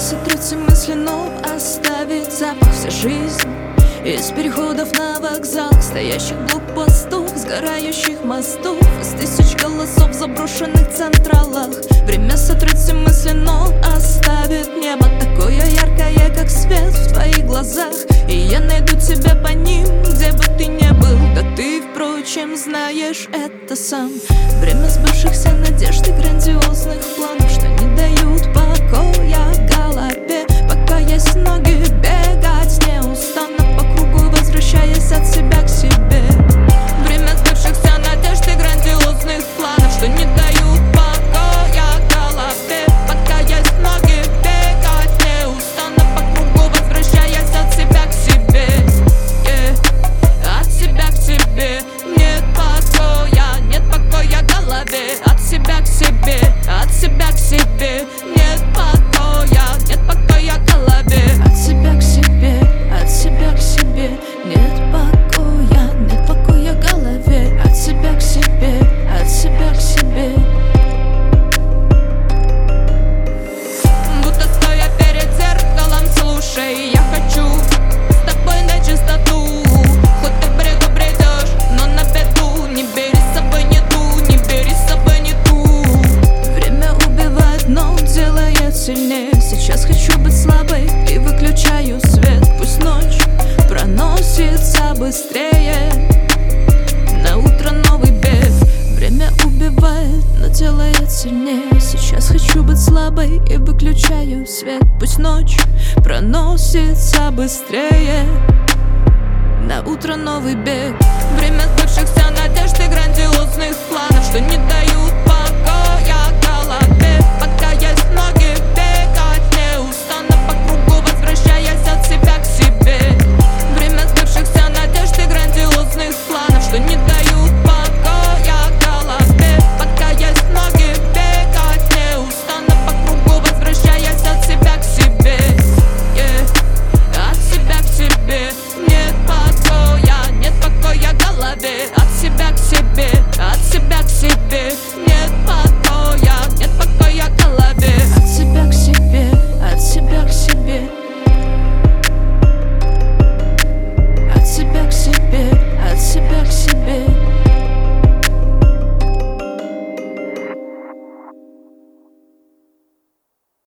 сотрется мысли, но оставит запах вся жизнь. Из переходов на вокзал, стоящих блокпостов, сгорающих мостов, из тысяч голосов в заброшенных централах. Время сотрет все мысли, но оставит небо такое яркое, как свет в твоих глазах. И я найду тебя по ним, где бы ты ни был. Да ты, впрочем, знаешь это сам. Время сбывшихся надежд и грандиозных планов, что не дают покоя голове. Пока есть ноги, бегать не устану по кругу, возвращаясь от себя к себе. Время сбывшихся надежд и грандиозных планов, что не дают покоя голове. Пока есть ноги, бегать не устану по кругу, возвращаясь от себя к себе. От себя к себе. Нет покоя голове. От себя к себе, от себя к себе. Нет покоя голове. От себя к себе, от себя к себе. Нет покоя голове. От себя к себе, от себя к себе. Будто стоя перед зеркалом, слушай, я хочу с тобой на чистоту. Хоть ты в бреду бредешь, но на беду. Не бери с собой не ту, не бери с собой не ту. Время убивает, но делает сильнее. Сейчас хочу быть слабой и выключаю свет. Пусть ночь проносится быстрее. На утро новый бег. Время убивает, но делает сильнее. Сейчас хочу быть слабой и выключаю свет. Пусть ночь проносится быстрее. На утро новый бег. Время сбывшихся надежд и грандиозных планов, что не дают покоя голове. Пока есть ноги,